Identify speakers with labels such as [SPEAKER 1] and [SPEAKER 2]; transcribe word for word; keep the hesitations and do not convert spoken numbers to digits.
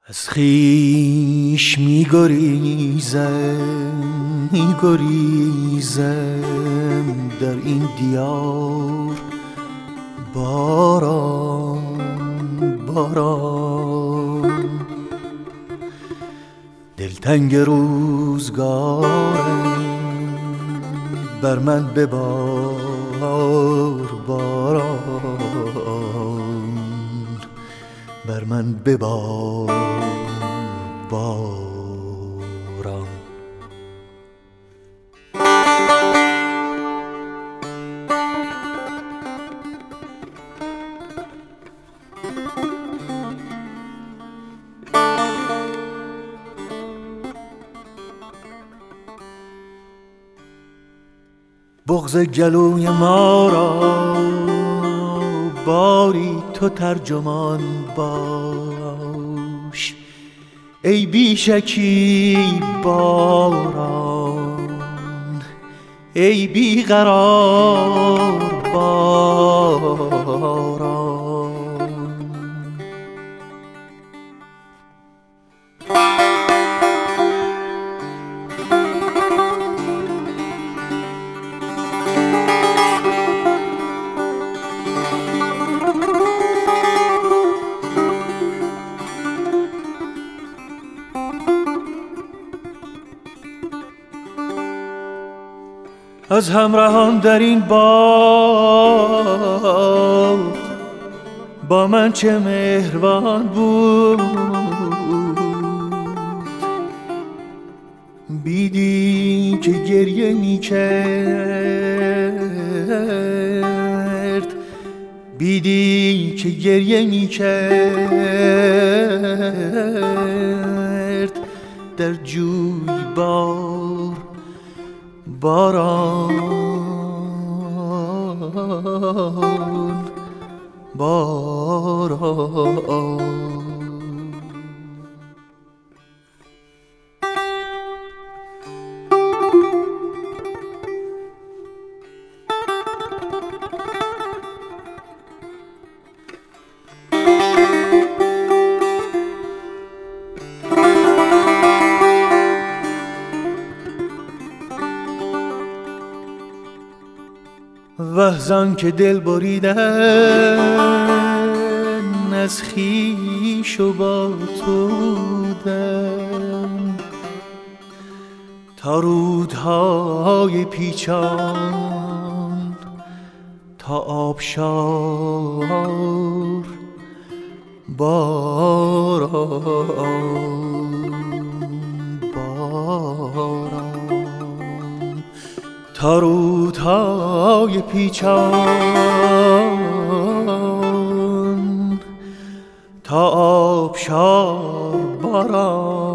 [SPEAKER 1] از خویش می گریزم می گریزم در این دیار باران باران دلتنگ روزگارم بر من ببار باران بر من ببار باران. بغض گلوی ما را باری تو ترجمان باش ای بی شکیب باران ای بی قرار باران. از همراهان در این باغ با من چه مهربان بود بیدی که گریه می کرد بیدی که گریه می کرد در جویبار باران باران. وحزان که دل بریدن از خویش و با تو بودم تا رودهای پیچان تا آبشار باران باران تا رودهای پیچان تا آبشار باران.